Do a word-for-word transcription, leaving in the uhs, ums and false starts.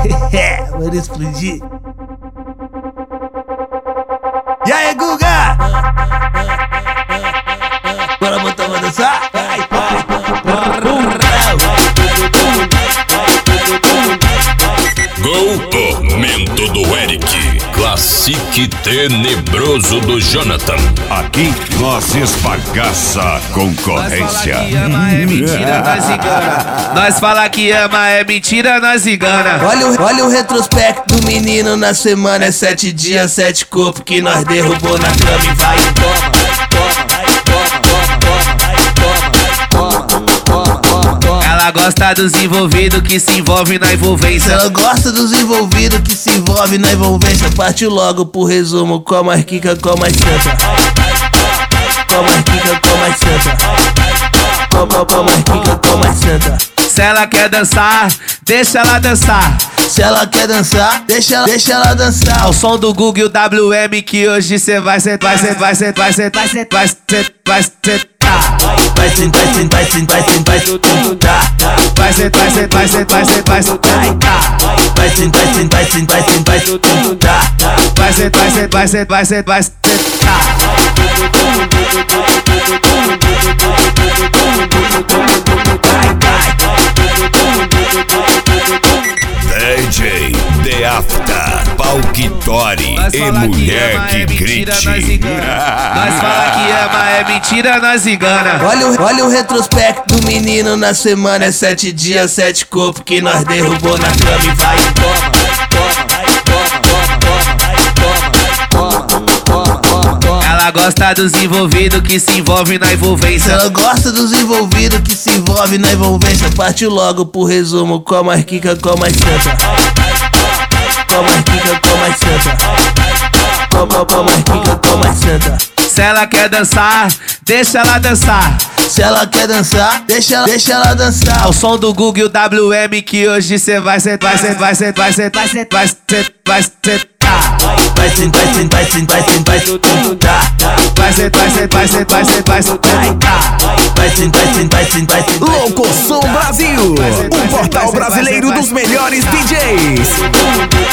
Bora explodir. E aí, Guga? Bora botar pra dançar? Vai, vai. Gol, momento do Eric. Classique tenebroso do Jonathan. Aqui nós esbagaça a concorrência. Nós fala que ama é mentira, nós engana. Nós fala que ama é mentira, nós engana. Olha o, olha o retrospecto do menino na semana. É sete dias, sete corpos que nós derrubou na cama e vai e toma, toma, toma, toma, toma. Ela gosta dos envolvidos que se envolve na envolvência. Ela gosta dos envolvidos que se envolve na envolvência. Partiu logo pro resumo, com mais quica, com mais senta. Com mais quica, com mais senta. Com, com, com mais quica, com mais senta. Se ela quer dançar, deixa ela dançar. Se ela quer dançar, deixa ela, deixa ela dançar. Ao som do Google e o W M que hoje cê vai sentar, vai sentar, vai sentar, vai sentar, vai sentar, vai sentar, vai sentar. Vai sentar, vai sentar, vai sentar, vai sentar. Vai sentar, vai sentar, vai sentar, vai sentar, vai sentar. Vai sentar, vai sentar, vai sentar, vai sentar. Vai sentar, vai sentar, vai sentar, vai sentar, vai sentar. D J The After, Palquitori e mulher que grite. Nós fala que ama é mentira, nós engana. Olha o, olha o retrospecto do menino na semana. É sete dias, sete corpos que nós derrubou na cama e vai e toma, toma, toma, toma, toma. Ela gosta dos envolvidos que se envolve na envolvência. Ela gosta dos envolvidos que se envolve na envolvência. Partiu logo pro resumo, com mais quica, com mais senta. Com mais quica, com mais senta. Com, com, com mais quica, com mais senta. Se ela quer dançar, deixa ela dançar. Se ela quer dançar, deixa ela, deixa ela dançar. Ao som do Google e o W M que hoje cê vai sentar, vai sentar, vai sentar, vai sentar, vai sentar, vai sentar, vai sentar. Vai sentar, vai sentar, vai sentar, vai sentar. Vai sentar, vai sentar, vai sentar, vai sentar, vai sentar. Vai sentar, vai sentar, vai sentar, vai sentar. Louco Som Brasil, o portal brasileiro dos melhores D Js.